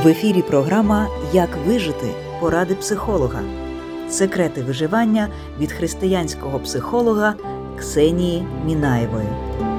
ефірі програма «Як вижити? Поради психолога. Секрети виживання» від християнського психолога Ксенії Мінаєвої.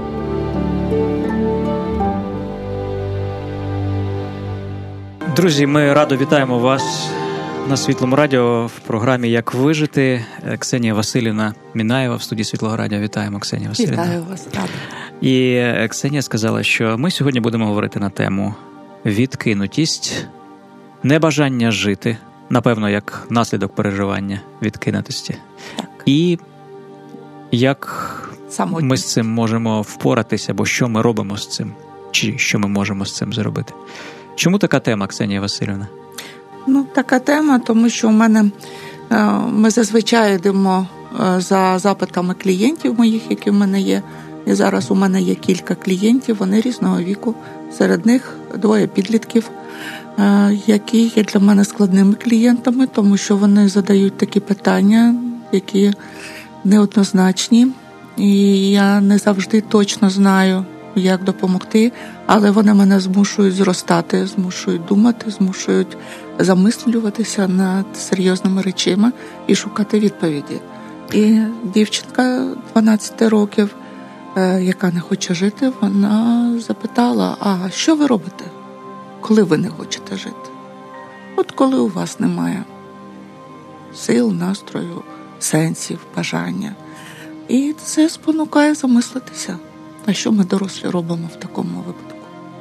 Друзі, ми радо вітаємо вас на Світлому радіо в програмі «Як вижити». Ксенія Василівна Мінаєва в студії Світлого радіо. Вітаємо, Ксенія Василівна. Вітаю вас, рада. І Ксенія сказала, що ми сьогодні будемо говорити на тему відкинутість, небажання жити, напевно, як наслідок переживання відкинутості. Так. І як самотність. Ми з цим можемо впоратися, або що ми робимо з цим, чи що ми можемо з цим зробити. Чому така тема, Ксенія Василівна? Така тема, тому що ми зазвичай йдемо за запитами клієнтів моїх, які в мене є. І зараз у мене є кілька клієнтів, вони різного віку. Серед них 2 підлітків, які є для мене складними клієнтами, тому що вони задають такі питання, які неоднозначні. І я не завжди точно знаю, як допомогти, але вони мене змушують зростати, змушують думати, змушують замислюватися над серйозними речами і шукати відповіді. І дівчинка 12 років, яка не хоче жити, вона запитала, а що ви робите, коли ви не хочете жити? От коли у вас немає сил, настрою, сенсів, бажання. І це спонукає замислитися. А що ми, дорослі, робимо в такому випадку?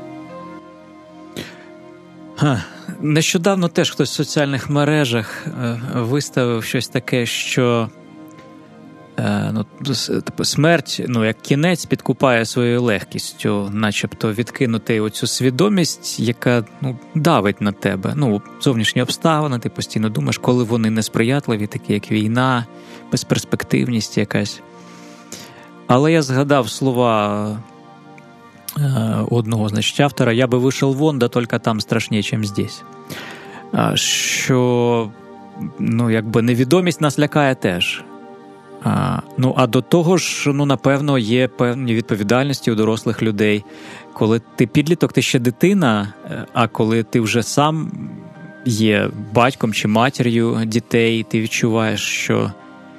Нещодавно теж хтось в соціальних мережах виставив щось таке, що смерть, як кінець, підкупає своєю легкістю, начебто відкинути оцю свідомість, яка давить на тебе. Зовнішні обставини, ти постійно думаєш, коли вони несприятливі, такі як війна, безперспективність якась. Але я згадав слова одного, автора: «Я би вийшов вон, да тільки там страшніше, чим здесь». Що, невідомість нас лякає теж. А до того ж, напевно, є певні відповідальності у дорослих людей. Коли ти підліток, ти ще дитина, а коли ти вже сам є батьком чи матір'ю дітей, ти відчуваєш, що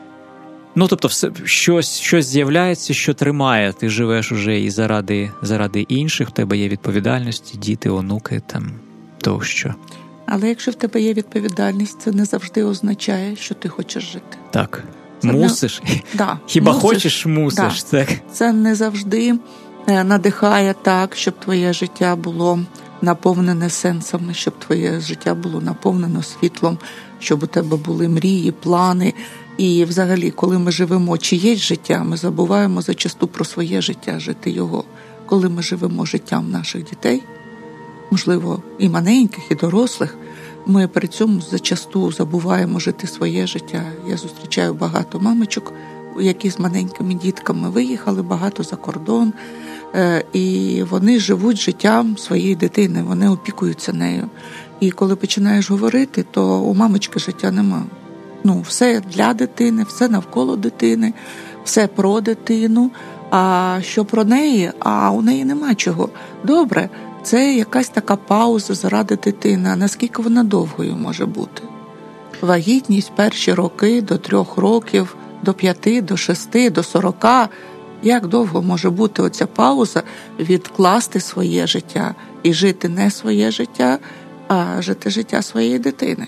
щось з'являється, що тримає. Ти живеш уже і заради інших, в тебе є відповідальності, діти, онуки, тощо. Але якщо в тебе є відповідальність, це не завжди означає, що ти хочеш жити. Так. Мусиш? Да, хіба мусиш. Хочеш, мусиш. Да. Так. Це не завжди надихає так, щоб твоє життя було наповнене сенсами, щоб твоє життя було наповнено світлом, щоб у тебе були мрії, плани. І взагалі, коли ми живемо чиєсь життя, ми забуваємо зачасту про своє життя, жити його. Коли ми живемо життям наших дітей, можливо, і маленьких, і дорослих, ми при цьому зачасту забуваємо жити своє життя. Я зустрічаю багато мамочок, які з маленькими дітками виїхали багато за кордон, і вони живуть життям своєї дитини, вони опікуються нею. І коли починаєш говорити, то у мамочки життя нема. Все для дитини, все навколо дитини, все про дитину, а що про неї, а у неї нема чого. Добре, це якась така пауза заради дитини. А наскільки вона довгою може бути? Вагітність перші роки, до 3 років, до 5, до 6, до 40. Як довго може бути оця пауза відкласти своє життя і жити не своє життя, а жити життя своєї дитини?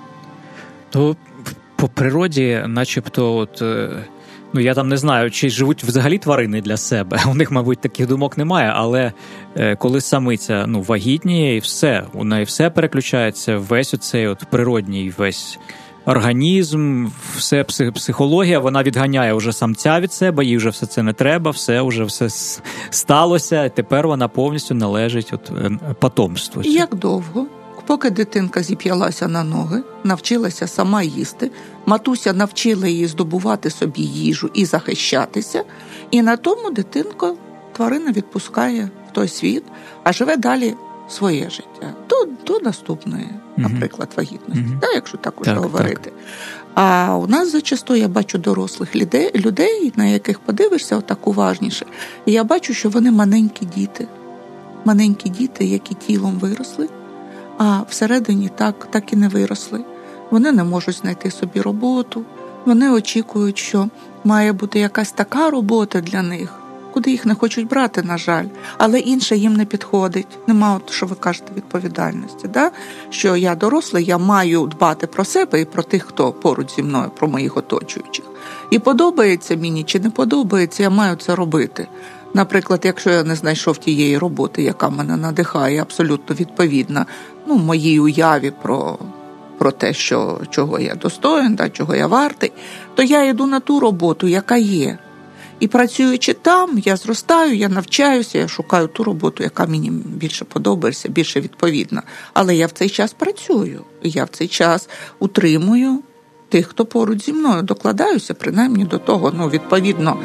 По природі, начебто, я там не знаю, чи живуть взагалі тварини для себе. У них, мабуть, таких думок немає, але коли самиця вагітніє, і все, у неї все переключається, весь оцей природній весь організм, все психологія, вона відганяє вже самця від себе, їй вже все це не треба, все сталося, тепер вона повністю належить потомству. Як довго? Поки дитинка зіп'ялася на ноги, навчилася сама їсти, матуся навчила її здобувати собі їжу і захищатися, і на тому тварина відпускає в той світ, а живе далі своє життя. До наступної, наприклад, вагітності, якщо так уже говорити. Так. А у нас зачасту я бачу дорослих людей, на яких подивишся отак уважніше, і я бачу, що вони маленькі діти, які тілом виросли, а всередині так і не виросли. Вони не можуть знайти собі роботу, вони очікують, що має бути якась така робота для них, куди їх не хочуть брати, на жаль, але інше їм не підходить. Нема, от, що ви кажете, відповідальності. Да? Що я дорослий, я маю дбати про себе і про тих, хто поруч зі мною, про моїх оточуючих. І подобається мені чи не подобається, я маю це робити. Наприклад, якщо я не знайшов тієї роботи, яка мене надихає, абсолютно відповідна моїй уяві про те, чого я достоин, да, чого я вартий, то я йду на ту роботу, яка є. І працюючи там, я зростаю, я навчаюся, я шукаю ту роботу, яка мені більше подобається, більше відповідна. Але я в цей час працюю, я в цей час утримую тих, хто поруч зі мною, докладаюся принаймні до того, відповідно,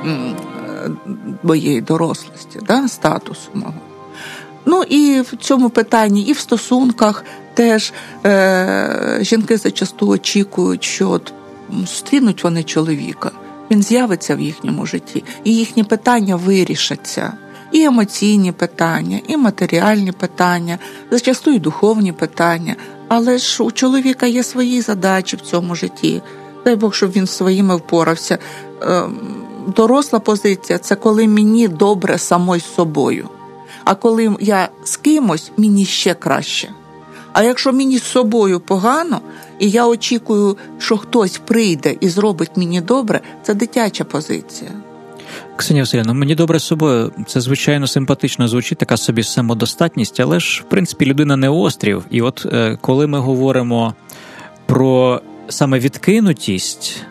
моєї дорослості, да, статусу мого. І в цьому питанні, і в стосунках теж жінки зачасту очікують, що зустрінуть вони чоловіка, він з'явиться в їхньому житті, і їхні питання вирішаться. І емоційні питання, і матеріальні питання, зачасту і духовні питання. Але ж у чоловіка є свої задачі в цьому житті. Дай Бог, щоб він своїми впорався. Доросла позиція – це коли мені добре самой з собою. А коли я з кимось, мені ще краще. А якщо мені з собою погано, і я очікую, що хтось прийде і зробить мені добре, це дитяча позиція. Ксенія Василівна, мені добре з собою. Це, звичайно, симпатично звучить, така собі самодостатність, але ж, в принципі, людина не острів. І от коли ми говоримо про саме відкинутість,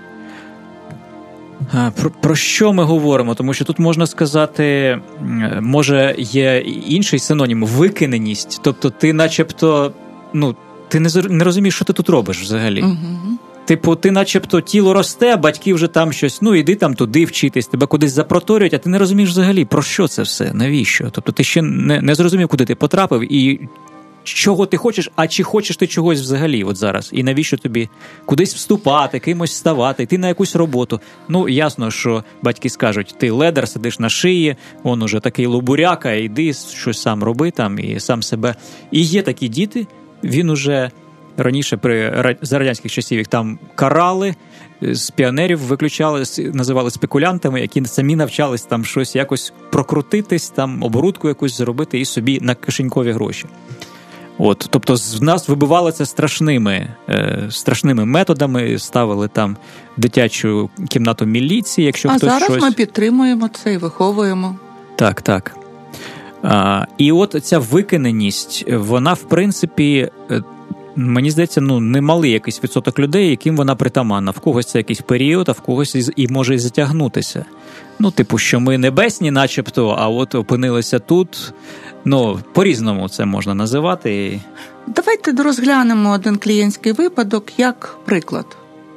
про що ми говоримо? Тому що тут можна сказати, може, є інший синонім – викиненість. Тобто ти начебто, ти не розумієш, що ти тут робиш взагалі. Угу. Типу, ти начебто тіло росте, батьки вже там щось, іди там туди вчитись, тебе кудись запроторюють, а ти не розумієш взагалі, про що це все, навіщо? Тобто ти ще не зрозумів, куди ти потрапив і чого ти хочеш, а чи хочеш ти чогось взагалі от зараз? І навіщо тобі кудись вступати, кимось ставати, йти на якусь роботу? Ясно, що батьки скажуть, ти ледар, сидиш на шиї, он уже такий лобуряка, йди щось сам роби там і сам себе. І є такі діти, він уже раніше за радянських часів їх там карали, з піонерів виключали, називали спекулянтами, які самі навчались там щось якось прокрутитись, там оборудку якусь зробити і собі на кишенькові гроші. Тобто з нас вибивали це страшними методами, ставили там дитячу кімнату міліції, якщо хтось щось... А зараз ми підтримуємо це і виховуємо. Так. І от ця викиненість, вона, в принципі, мені здається, немалий якийсь відсоток людей, яким вона притаманна. В когось це якийсь період, а в когось і може і затягнутися. Типу, що ми небесні начебто, а от опинилися тут. По-різному це можна називати. Давайте розглянемо один клієнтський випадок як приклад.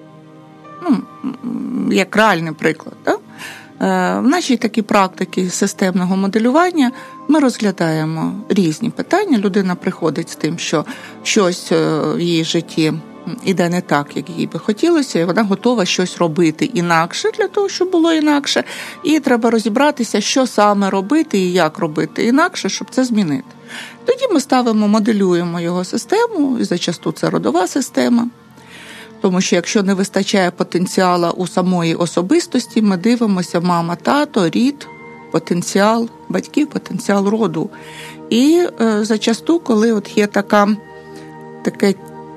Як реальний приклад. Да? В нашій такій практиці системного моделювання ми розглядаємо різні питання. Людина приходить з тим, що щось в її житті іде не так, як їй би хотілося, і вона готова щось робити інакше для того, щоб було інакше. І треба розібратися, що саме робити і як робити інакше, щоб це змінити. Тоді ми моделюємо його систему, і зачасту це родова система. Тому що якщо не вистачає потенціалу у самої особистості, ми дивимося мама, тато, рід, потенціал батьків, потенціал роду. І зачасту, коли є таке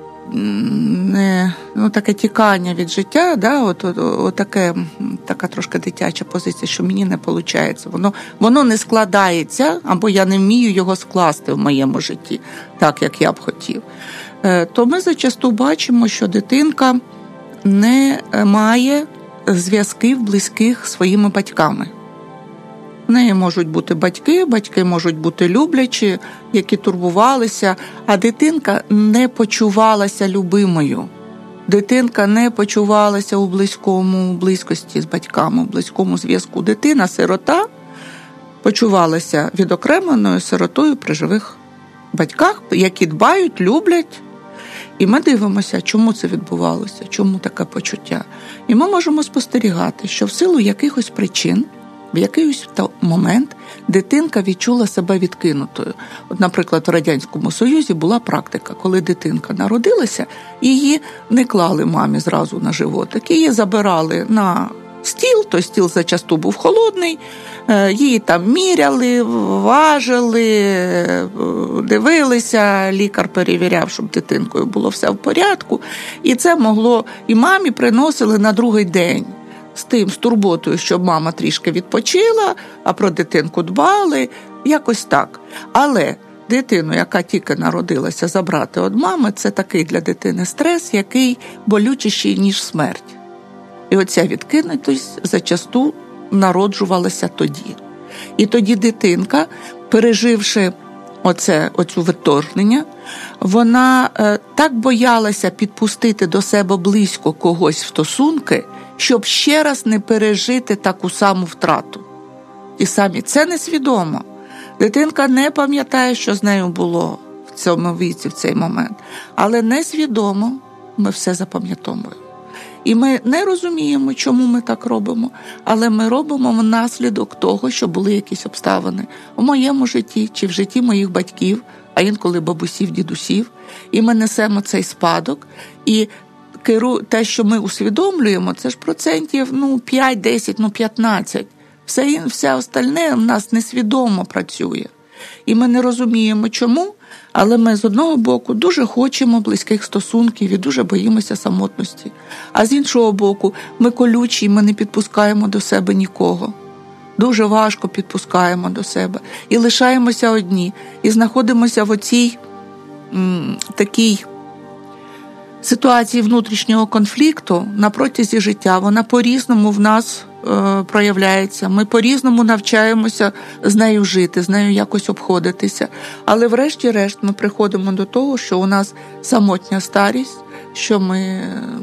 тікання від життя, да, така трошки дитяча позиція, що мені не виходить, воно не складається, або я не вмію його скласти в моєму житті, так, як я б хотів, то ми зачасту бачимо, що дитинка не має зв'язків близьких зі своїми батьками. В неї можуть бути батьки можуть бути люблячі, які турбувалися, а дитинка не почувалася любимою. Дитинка не почувалася у близькості з батьками, у близькому зв'язку. Дитина-сирота почувалася відокремленою сиротою при живих батьках, які дбають, люблять. І ми дивимося, чому це відбувалося, чому таке почуття. І ми можемо спостерігати, що в силу якихось причин В якийсь момент дитинка відчула себе відкинутою. От, наприклад, в Радянському Союзі була практика, коли дитинка народилася, її не клали мамі зразу на животик, її забирали на стіл, той стіл зачасту був холодний, її там міряли, важили, дивилися, лікар перевіряв, щоб дитинкою було все в порядку. І це могло, і мамі приносили на другий день з турботою, щоб мама трішки відпочила, а про дитинку дбали, якось так. Але дитину, яка тільки народилася, забрати від мами, це такий для дитини стрес, який болючіший, ніж смерть. І оця відкинутість зачасту народжувалася тоді. І тоді дитинка, переживши оцю відторгнення, вона так боялася підпустити до себе близько когось в стосунки, щоб ще раз не пережити таку саму втрату. І самі це несвідомо. Дитинка не пам'ятає, що з нею було в цьому віці, в цей момент. Але несвідомо ми все запам'ятовуємо. І ми не розуміємо, чому ми так робимо, але ми робимо внаслідок того, що були якісь обставини в моєму житті чи в житті моїх батьків, а інколи бабусів, дідусів. І ми несемо цей спадок. І те, що ми усвідомлюємо, це ж процентів 5, 10, 15. Все остальне в нас несвідомо працює. І ми не розуміємо, чому, але ми з одного боку дуже хочемо близьких стосунків і дуже боїмося самотності. А з іншого боку, ми колючі, ми не підпускаємо до себе нікого. Дуже важко підпускаємо до себе. І лишаємося одні. І знаходимося в оцій такій ситуації внутрішнього конфлікту на протязі життя. Вона по-різному в нас проявляється. Ми по-різному навчаємося з нею жити, з нею якось обходитися. Але врешті-решт ми приходимо до того, що у нас самотня старість, що ми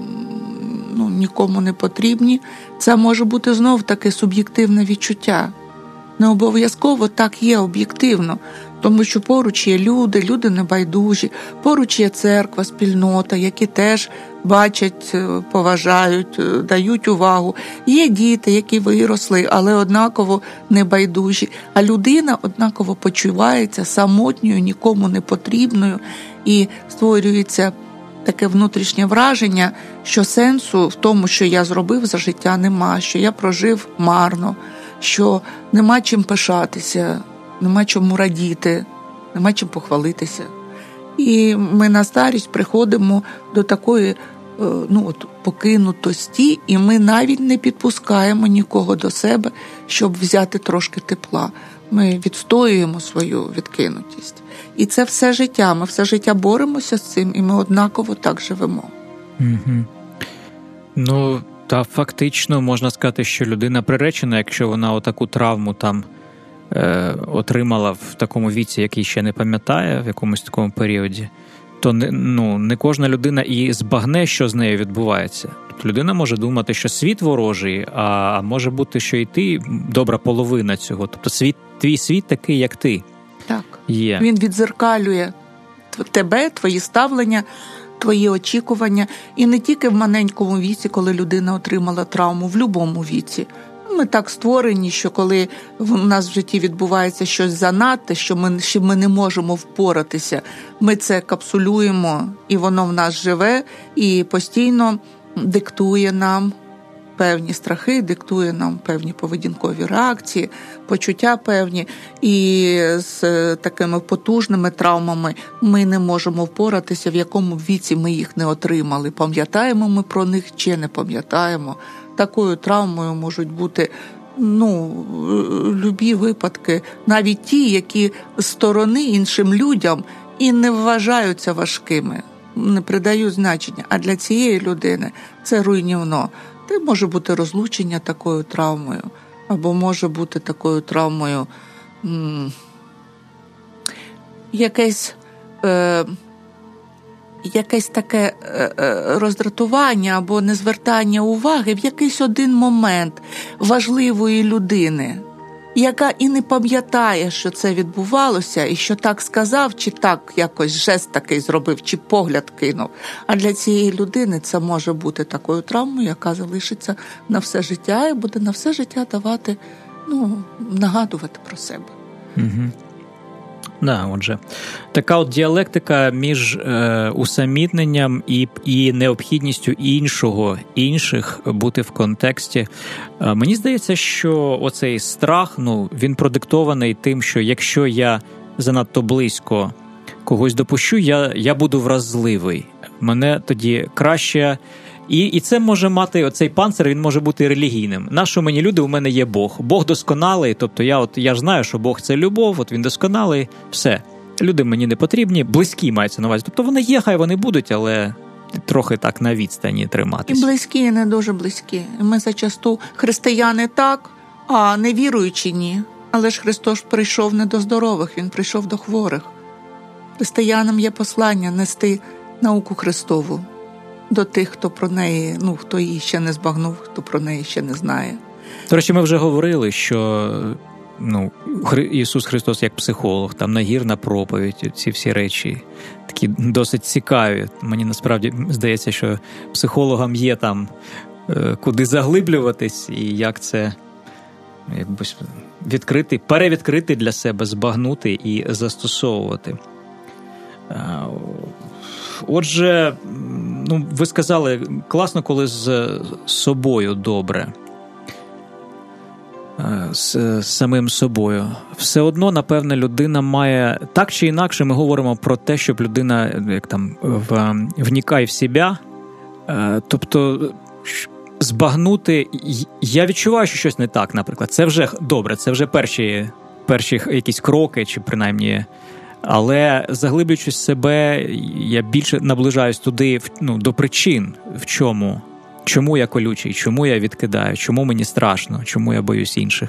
нікому не потрібні. Це може бути знов таке суб'єктивне відчуття. Не обов'язково так є об'єктивно, тому що поруч є люди небайдужі, поруч є церква, спільнота, які теж бачать, поважають, дають увагу. Є діти, які виросли, але однаково небайдужі. А людина однаково почувається самотньою, нікому не потрібною, і створюється таке внутрішнє враження, що сенсу в тому, що я зробив за життя, нема, що я прожив марно, що нема чим пишатися, нема чому радіти, нема чим похвалитися. І ми на старість приходимо до такої покинутості, і ми навіть не підпускаємо нікого до себе, щоб взяти трошки тепла. Ми відстоюємо свою відкинутість. І це все життя. Ми все життя боремося з цим, і ми однаково так живемо. Угу. Та фактично можна сказати, що людина приречена, якщо вона отаку травму там отримала в такому віці, який ще не пам'ятає, в якомусь такому періоді, то не кожна людина і збагне, що з нею відбувається. Тобто людина може думати, що світ ворожий, а може бути, що і ти добра половина цього. Тобто твій світ такий, як ти. Так. Є. Він віддзеркалює тебе, твої ставлення, твої очікування. І не тільки в маленькому віці, коли людина отримала травму, в будь-якому віці. Ми так створені, що коли в нас в житті відбувається щось занадте, що ми не можемо впоратися, ми це капсулюємо, і воно в нас живе, і постійно диктує нам певні страхи, диктує нам певні поведінкові реакції, почуття певні. І з такими потужними травмами ми не можемо впоратися, в якому віці ми їх не отримали. Пам'ятаємо ми про них чи не пам'ятаємо. Такою травмою можуть бути любі випадки, навіть ті, які з сторони іншим людям і не вважаються важкими, не придають значення. А для цієї людини це руйнівно. Це може бути розлучення такою травмою, або може бути такою травмою якесь таке роздратування або незвертання уваги в якийсь один момент важливої людини, яка і не пам'ятає, що це відбувалося, і що так сказав, чи так якось жест такий зробив, чи погляд кинув. А для цієї людини це може бути такою травмою, яка залишиться на все життя і буде на все життя давати нагадувати про себе. Угу. Да, отже, така от діалектика між усамітненням і необхідністю інших бути в контексті. Мені здається, що оцей страх, він продиктований тим, що якщо я занадто близько когось допущу, я буду вразливий. Мене тоді краще... І це може мати, оцей панцир, він може бути релігійним. Нащо мені люди, у мене є Бог. Бог досконалий, тобто я ж знаю, що Бог – це любов, от він досконалий, все. Люди мені не потрібні, близькі мається на увазі. Тобто вони є, хай вони будуть, але трохи так на відстані триматися. І близькі, і не дуже близькі. Ми зачасту християни так, а невіруючі ні. Але ж Христос прийшов не до здорових, Він прийшов до хворих. Християнам є послання нести науку Христову до тих, хто про неї, хто її ще не збагнув, хто про неї ще не знає. До речі, ми вже говорили, що Ісус Христос як психолог, там нагірна проповідь, ці всі речі такі досить цікаві. Мені насправді здається, що психологам є там куди заглиблюватись і як це якось перевідкрити для себе, збагнути і застосовувати. Отже, ви сказали, класно, коли з собою добре. З самим собою. Все одно, напевне, людина має... Так чи інакше ми говоримо про те, щоб людина вникає в себе. Тобто, збагнути... Я відчуваю, що щось не так, наприклад. Це вже добре, це вже перші якісь кроки, чи принаймні... Але, заглиблюючись в себе, я більше наближаюсь туди, до причин, в чому. Чому я колючий, чому я відкидаю, чому мені страшно, чому я боюсь інших?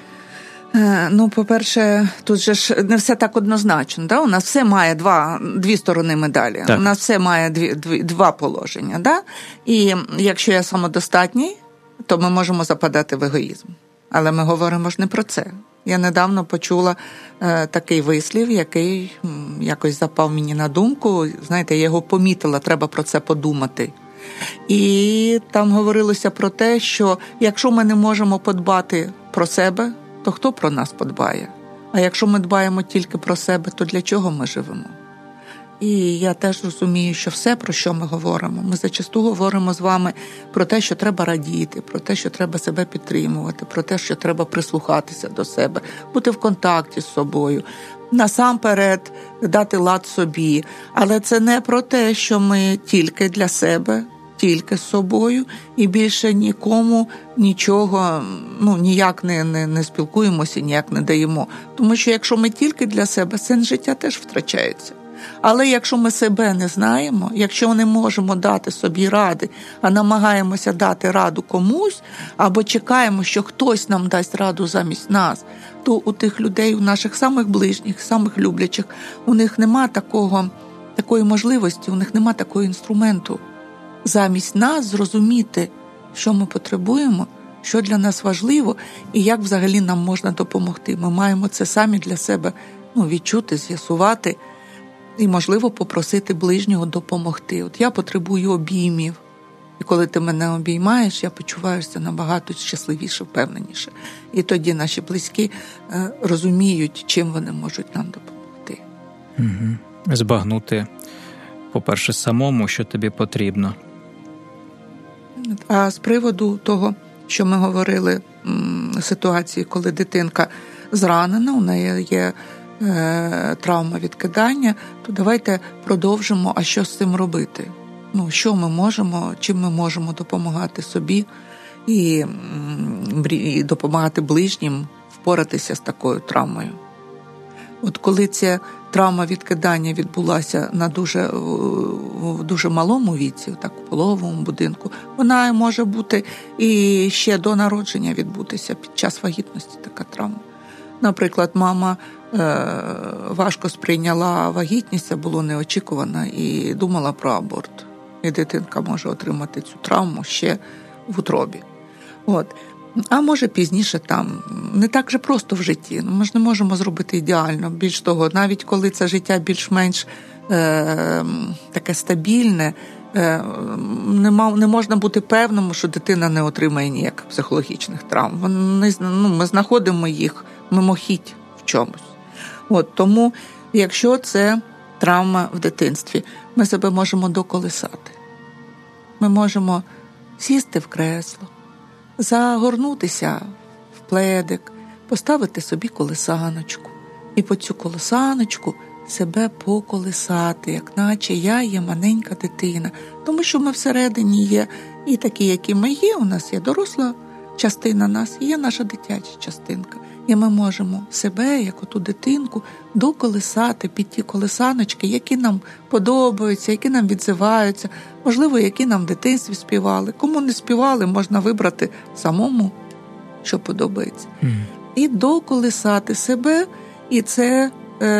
По-перше, тут же ж не все так однозначно. Да? У нас все має дві сторони медалі. Так. У нас все має два положення. Да? І якщо я самодостатній, то ми можемо западати в егоїзм. Але ми говоримо ж не про це. Я недавно почула такий вислів, який якось запав мені на думку. Знаєте, я його помітила, треба про це подумати. І там говорилося про те, що якщо ми не можемо подбати про себе, то хто про нас подбає? А якщо ми дбаємо тільки про себе, то для чого ми живемо? І я теж розумію, що все, про що ми говоримо, ми зачасту говоримо з вами про те, що треба радіти, про те, що треба себе підтримувати, про те, що треба прислухатися до себе, бути в контакті з собою, насамперед дати лад собі. Але це не про те, що ми тільки для себе, тільки з собою і більше нікому нічого, ніяк не спілкуємося, ніяк не даємо. Тому що якщо ми тільки для себе, сенс життя теж втрачається. Але якщо ми себе не знаємо, якщо не можемо дати собі ради, а намагаємося дати раду комусь, або чекаємо, що хтось нам дасть раду замість нас, то у тих людей, у наших самих ближніх, самих люблячих, у них нема такої можливості, у них нема такого інструменту. Замість нас зрозуміти, що ми потребуємо, що для нас важливо і як взагалі нам можна допомогти. Ми маємо це самі для себе відчути, з'ясувати і, можливо, попросити ближнього допомогти. От я потребую обіймів. І коли ти мене обіймаєш, я почуваюся набагато щасливіше, впевненіше. І тоді наші близькі розуміють, чим вони можуть нам допомогти. Угу. Збагнути, по-перше, самому, що тобі потрібно. А з приводу того, що ми говорили, ситуації, коли дитинка зранена, у неї є травма відкидання, то давайте продовжимо, а що з цим робити? Що ми можемо, чим ми можемо допомагати собі і допомагати ближнім впоратися з такою травмою. От коли ця травма відкидання відбулася в дуже малому віці, так, в пологовому будинку, вона може бути і ще до народження відбутися під час вагітності така травма. Наприклад, мама важко сприйняла вагітність, це було неочікувано, і думала про аборт. І дитинка може отримати цю травму ще в утробі. А може пізніше там. Не так же просто в житті. Ми ж не можемо зробити ідеально. Більш того, навіть коли це життя більш-менш таке стабільне, не можна бути певним, що дитина не отримає ніяких психологічних травм. Ми знаходимо їх мимохідь в чомусь. Тому, якщо це травма в дитинстві, ми себе можемо доколисати. Ми можемо сісти в кресло, загорнутися в пледик, поставити собі колисаночку. І по цю колисаночку себе поколисати, як наче я є маленька дитина. Тому що ми всередині є і такі, які ми є, у нас є доросла частина нас, і є наша дитяча частинка. І ми можемо себе, як оту дитинку, доколисати під ті колисаночки, які нам подобаються, які нам відзиваються, можливо, які нам в дитинстві співали. Кому не співали, можна вибрати самому, що подобається. І доколисати себе, і це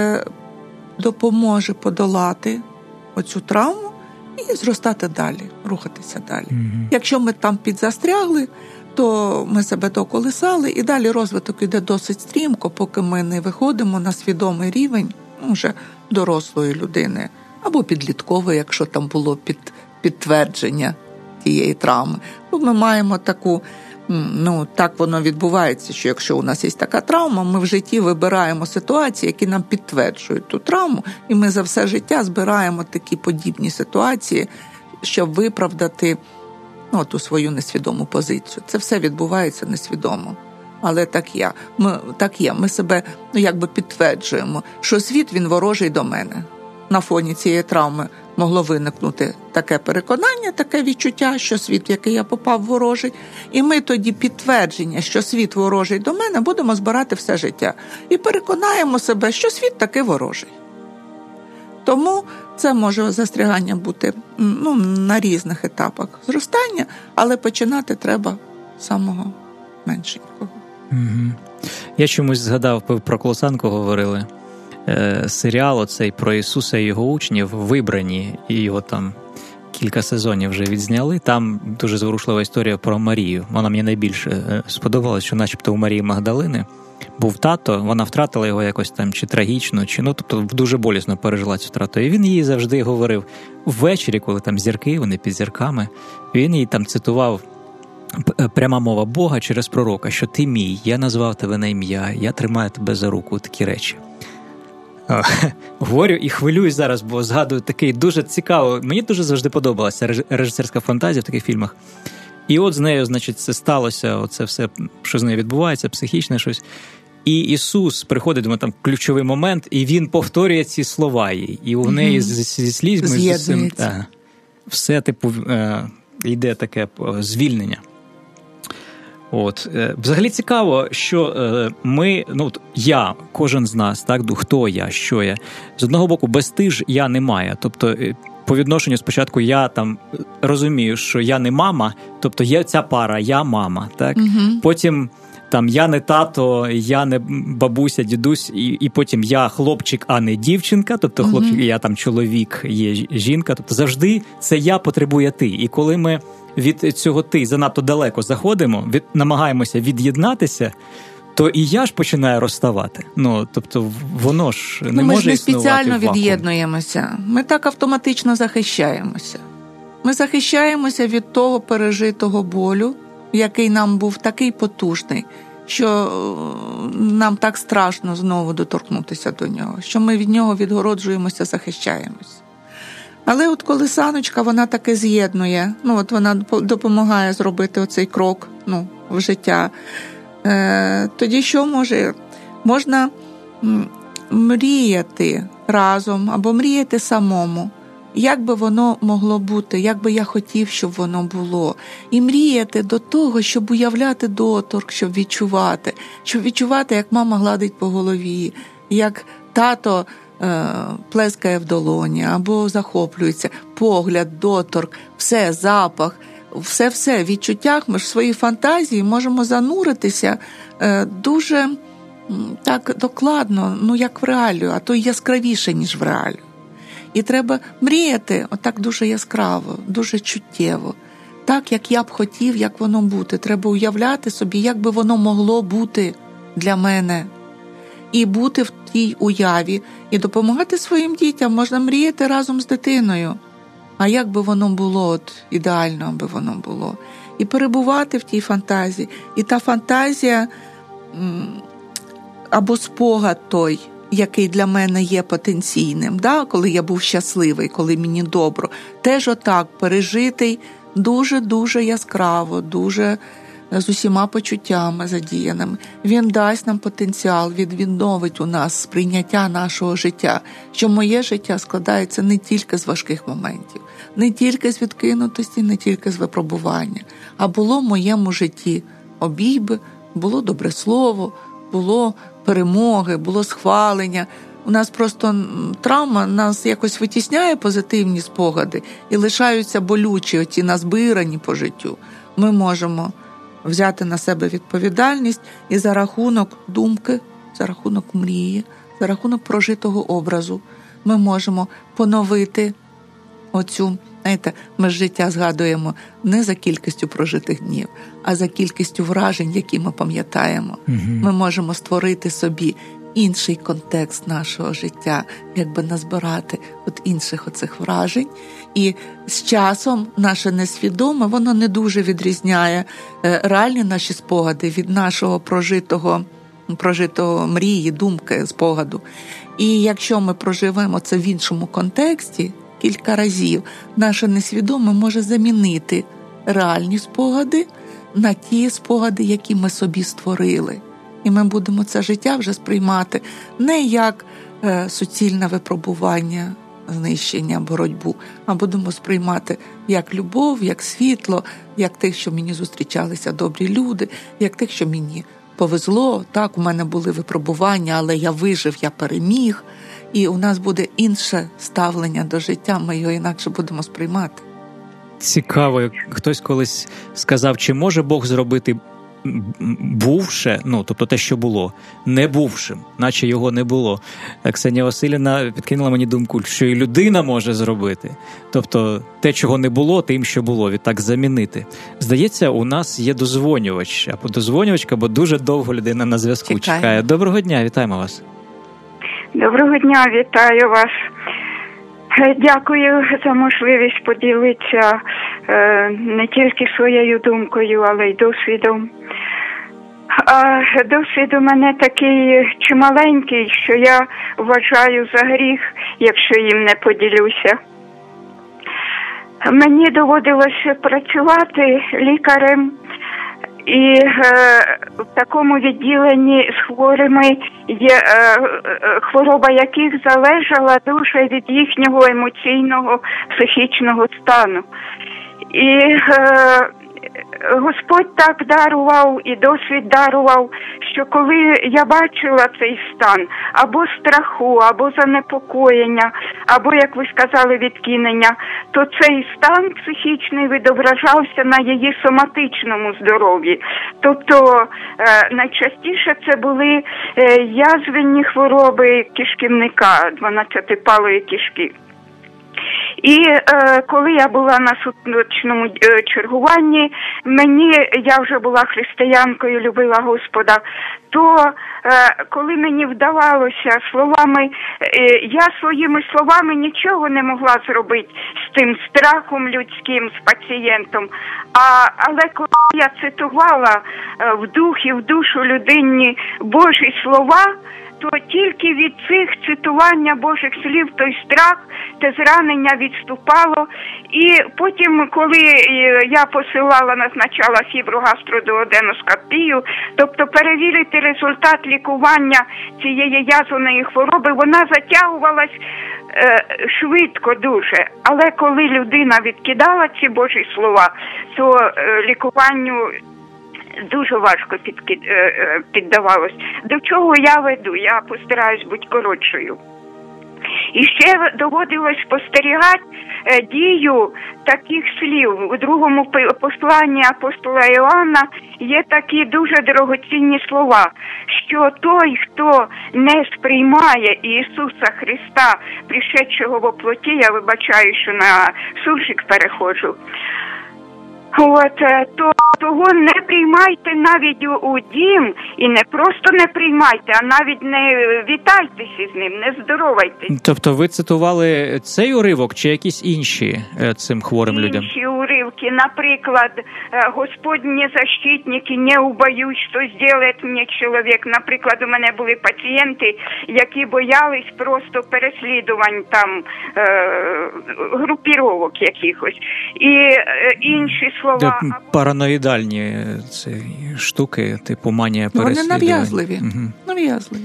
допоможе подолати оцю травму і зростати далі, рухатися далі. Якщо ми там підзастрягли, то ми себе доколисали, і далі розвиток іде досить стрімко, поки ми не виходимо на свідомий рівень вже дорослої людини, або підліткової, якщо там було підтвердження тієї травми. Бо ми маємо таку, так воно відбувається, що якщо у нас є така травма, ми в житті вибираємо ситуації, які нам підтверджують ту травму, і ми за все життя збираємо такі подібні ситуації, щоб виправдати ту свою несвідому позицію. Це все відбувається несвідомо. Але так є. Ми себе якби підтверджуємо, що світ, він ворожий до мене. На фоні цієї травми могло виникнути таке переконання, таке відчуття, що світ, в який я попав, ворожий. І ми тоді підтвердження, що світ ворожий до мене, будемо збирати все життя. І переконаємо себе, що світ таки ворожий. Тому це може застрягання бути на різних етапах зростання, але починати треба з самого меншенького. Я чомусь згадав, про колосанку говорили. Серіал оцей про Ісуса і його учнів «Вибрані», і його там кілька сезонів вже відзняли. Там дуже зворушлива історія про Марію. Вона мені найбільше сподобалась, що начебто у Марії Магдалини був тато, вона втратила його якось там чи трагічно, чи тобто дуже болісно пережила цю втрату. І він їй завжди говорив ввечері, коли там зірки, вони під зірками, він їй там цитував пряма мова Бога через пророка, що ти мій, я назвав тебе на ім'я, я тримаю тебе за руку, такі речі. Говорю і хвилююсь зараз, бо згадую такий дуже цікаво. Мені дуже завжди подобалася режисерська фантазія в таких фільмах. І от з нею, значить, це сталося, оце все, що з нею відбувається, психічне щось. І Ісус приходить, думаю, там ключовий момент, і Він повторює ці слова їй. І у неї зі слізьми все, йде таке звільнення. Взагалі цікаво, що кожен з нас, так, хто я, що я. З одного боку, без ти ж я немає. Тобто, по відношенню спочатку я там розумію, що я не мама, тобто є ця пара, я мама, так? Потім там я не тато, я не бабуся, дідусь, і потім я хлопчик, а не дівчинка, тобто хлопчик, я там чоловік, є жінка, тобто завжди це я потребує ти. І коли ми від цього ти занадто далеко заходимо, намагаємося від'єднатися, то і я ж починаю розставати. Тобто воно ж не може існувати в вакуумі. Ми ж не спеціально від'єднуємося. Ми так автоматично захищаємося. Ми захищаємося від того пережитого болю, який нам був такий потужний, що нам так страшно знову доторкнутися до нього, що ми від нього відгороджуємося, захищаємося. Але от колисаночка, вона таки з'єднує, вона допомагає зробити оцей крок в життя. Тоді що може? Можна мріяти разом або мріяти самому. Як би воно могло бути, як би я хотів, щоб воно було. І мріяти до того, щоб уявляти доторк, щоб відчувати, як мама гладить по голові, як тато плескає в долоні або захоплюється, погляд, доторк, все, запах, все в відчуттях. Ми ж в своїй фантазії можемо зануритися дуже так докладно, як в реалію, а то й яскравіше, ніж в реалію. І треба мріяти отак дуже яскраво, дуже чуттєво. Так, як я б хотів, як воно бути. Треба уявляти собі, як би воно могло бути для мене. І бути в тій уяві, і допомагати своїм дітям. Можна мріяти разом з дитиною. а як би воно було, от ідеально аби воно було. І перебувати в тій фантазії. І та фантазія або спогад той, який для мене є потенційним, да? Коли я був щасливий, коли мені добре, теж отак пережитий дуже-дуже яскраво, дуже з усіма почуттями задіяними. Він дасть нам потенціал, він відновить у нас сприйняття нашого життя, що моє життя складається не тільки з важких моментів, не тільки з відкинутості, не тільки з випробування, а було в моєму житті обійми, було добре слово, було перемоги, було схвалення. У нас просто травма нас якось витісняє позитивні спогади і лишаються болючі, оті назбирані по життю. Ми можемо взяти на себе відповідальність і за рахунок думки, за рахунок мрії, за рахунок прожитого образу ми можемо поновити оцю, знаєте, ми ж життя згадуємо не за кількістю прожитих днів, а за кількістю вражень, які ми пам'ятаємо. Ми можемо створити собі інший контекст нашого життя, якби назбирати от інших оцих вражень. І з часом наше несвідоме, воно не дуже відрізняє реальні наші спогади від нашого прожитого мрії, думки, спогаду. І якщо ми проживемо це в іншому контексті, кілька разів, наше несвідоме може замінити реальні спогади на ті спогади, які ми собі створили. І ми будемо це життя вже сприймати не як суцільне випробування, знищення, боротьбу, а будемо сприймати як любов, як світло, як тих, що мені зустрічалися добрі люди, як тих, що мені повезло. Так, у мене були випробування, але я вижив, я переміг. І у нас буде інше ставлення до життя, ми його інакше будемо сприймати. Цікаво, хтось колись сказав, чи може Бог зробити бувше, тобто те, що було, не бувшим, наче його не було. Ксенія Василівна підкинула мені думку, що і людина може зробити. Тобто те, чого не було, тим, що було, відтак замінити. Здається, у нас є дозвонювач, або дозвонювачка, бо дуже довго людина на зв'язку чекає. Доброго дня, вітаємо вас. Доброго дня, вітаю вас. Дякую за можливість поділитися не тільки своєю думкою, але й досвідом. Досвід у мене такий чималенький, що я вважаю за гріх, якщо їм не поділюся. Мені доводилося працювати лікарем і в такому відділенні з хворими, хвороба яких залежала дуже від їхнього емоційного, психічного стану. І Господь так дарував і досвід дарував, що коли я бачила цей стан або страху, або занепокоєння, або, як ви сказали, відкинення, то цей стан психічний відображався на її соматичному здоров'ї. Тобто найчастіше це були язвенні хвороби кишківника, 12-палої кишки. І коли я була на сутночному чергуванні, я вже була християнкою, любила Господа, то коли мені вдавалося словами, я своїми словами нічого не могла зробити з тим страхом людським, з пацієнтом, але коли я цитувала в дух і в душу людині Божі слова, то тільки від цих цитування Божих слів той страх, те зранення відступало. І потім, коли я назначала фіброгастродуоденоскопію, тобто перевірити результат лікування цієї язваної хвороби, вона затягувалась швидко дуже. Але коли людина відкидала ці Божі слова, то лікуванню дуже важко піддавалось. До чого я веду? Я постараюсь бути коротшою. І ще доводилось спостерігати дію таких слів. У другому посланні апостола Іоанна є такі дуже дорогоцінні слова, що той, хто не сприймає Ісуса Христа, пришедшого во плоті, я вибачаю, що на суржик переходжу, То того не приймайте навіть у дім, і не просто не приймайте, а навіть не вітайтеся з ним, не здоровайтеся. Тобто ви цитували цей уривок чи якісь інші цим хворим людям? Інші уривки, наприклад, «Господь мне защитник, і не убоюсь, що зробить мені чоловік». Наприклад, у мене були пацієнти, які боялись просто переслідувань там групіровок якихось. І інші слова. Параноїдальні ці штуки, типу манія переслідувань. Вони нав'язливі. Угу. Нав'язливі.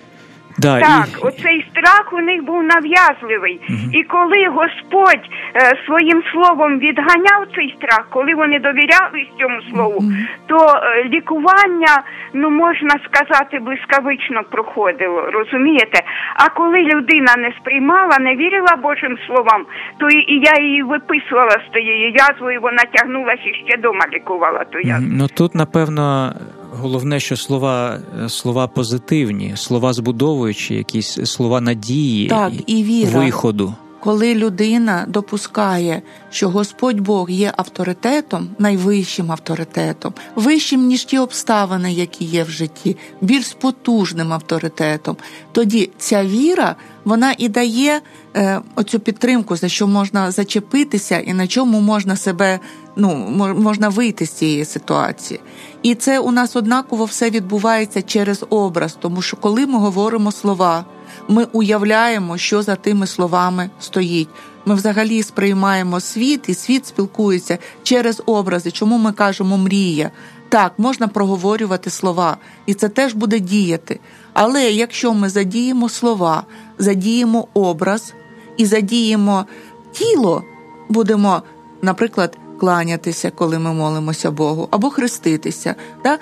Да, так, оцей страх у них був нав'язливий. І коли Господь своїм словом відганяв цей страх, коли вони довіряли цьому слову, то лікування, можна сказати, блискавично проходило, розумієте? А коли людина не сприймала, не вірила Божим словам, то і я її виписувала з тією язвою, вона тягнулася і ще дома лікувала ту язву. Тут, напевно, головне, що слова позитивні, слова збудовуючі, якісь слова надії, так, і віра. Виходу. Коли людина допускає, що Господь Бог є авторитетом, найвищим авторитетом, вищим, ніж ті обставини, які є в житті, більш потужним авторитетом, тоді ця віра, вона і дає оцю підтримку, за що можна зачепитися і на чому можна себе, можна вийти з цієї ситуації. І це у нас однаково все відбувається через образ, тому що коли ми говоримо слова, ми уявляємо, що за тими словами стоїть. Ми взагалі сприймаємо світ, і світ спілкується через образи. Чому ми кажемо «мрія»? Так, можна проговорювати слова, і це теж буде діяти. Але якщо ми задіємо слова, задіємо образ і задіємо тіло, будемо, наприклад, кланятися, коли ми молимося Богу, або хреститися,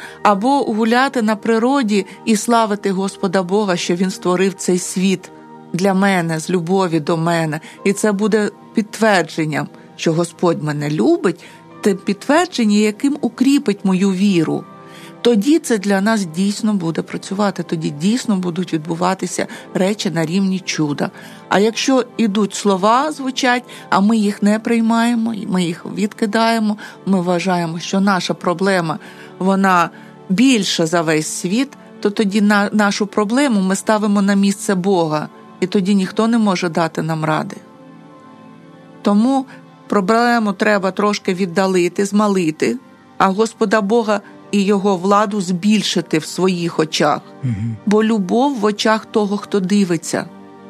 або гуляти на природі і славити Господа Бога, що Він створив цей світ для мене, з любові до мене. І це буде підтвердженням, що Господь мене любить, те підтвердження, яким укріпить мою віру. Тоді це для нас дійсно буде працювати, тоді дійсно будуть відбуватися речі на рівні чуда. А якщо ідуть слова, звучать, а ми їх не приймаємо, ми їх відкидаємо, ми вважаємо, що наша проблема, вона більша за весь світ, то тоді нашу проблему ми ставимо на місце Бога, і тоді ніхто не може дати нам ради. Тому проблему треба трошки віддалити, змалити, а Господа Бога і Його владу збільшити в своїх очах. Бо любов в очах того, хто дивиться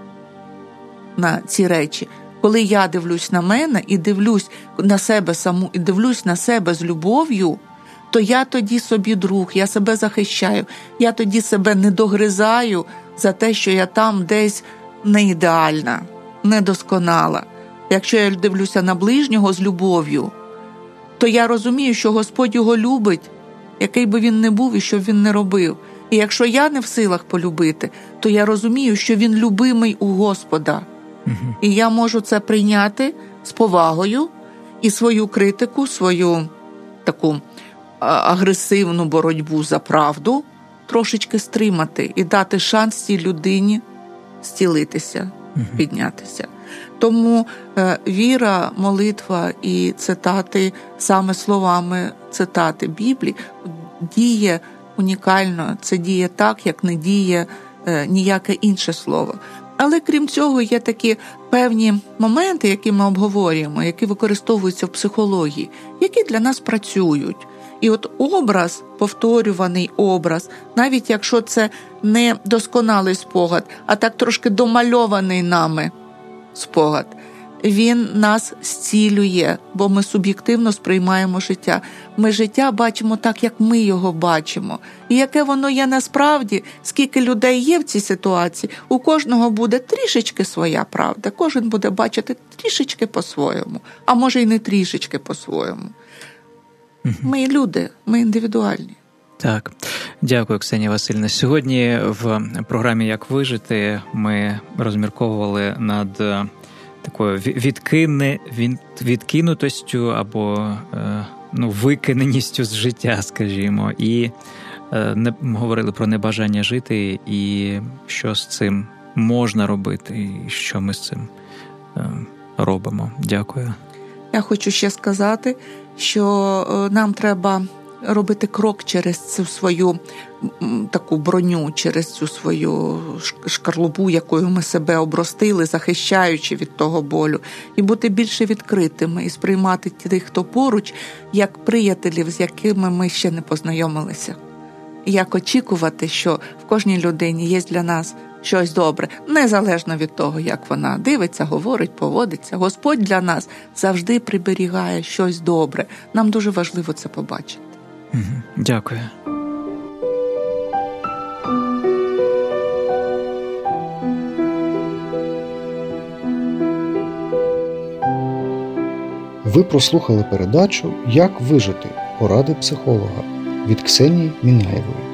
на ці речі. Коли я дивлюсь на мене і дивлюсь на себе саму, і дивлюсь на себе з любов'ю, то я тоді собі друг, я себе захищаю, я тоді себе не догризаю за те, що я там десь не ідеальна, недосконала. Якщо я дивлюся на ближнього з любов'ю, то я розумію, що Господь його любить, який би він не був і що він не робив. І якщо я не в силах полюбити, то я розумію, що він любимий у Господа. І я можу це прийняти з повагою і свою критику, свою таку агресивну боротьбу за правду трошечки стримати і дати шанс цій людині зцілитися, піднятися. Тому віра, молитва і цитати, саме словами цитати Біблії, діє унікально. Це діє так, як не діє ніяке інше слово. Але крім цього є такі певні моменти, які ми обговорюємо, які використовуються в психології, які для нас працюють. І от образ, повторюваний образ, навіть якщо це не досконалий спогад, а так трошки домальований нами спогад, він нас зцілює, бо ми суб'єктивно сприймаємо життя. Ми життя бачимо так, як ми його бачимо. І яке воно є насправді, скільки людей є в цій ситуації, у кожного буде трішечки своя правда, кожен буде бачити трішечки по-своєму, а може й не трішечки по-своєму. Ми люди, ми індивідуальні. Так, дякую, Ксенія Васильівна. Сьогодні в програмі «Як вижити» ми розмірковували над такою відкинутостю або викиненістю з життя, скажімо, і говорили про небажання жити і що з цим можна робити, і що ми з цим робимо. Дякую. Я хочу ще сказати, що нам треба робити крок через цю свою таку броню, через цю свою шкарлупу, якою ми себе обростили, захищаючи від того болю, і бути більше відкритими, і сприймати тих, хто поруч, як приятелів, з якими ми ще не познайомилися. І як очікувати, що в кожній людині є для нас щось добре, незалежно від того, як вона дивиться, говорить, поводиться. Господь для нас завжди приберігає щось добре. Нам дуже важливо це побачити. Дякую. Ви прослухали передачу «Як вижити? Поради психолога» від Ксенії Мінаєвої.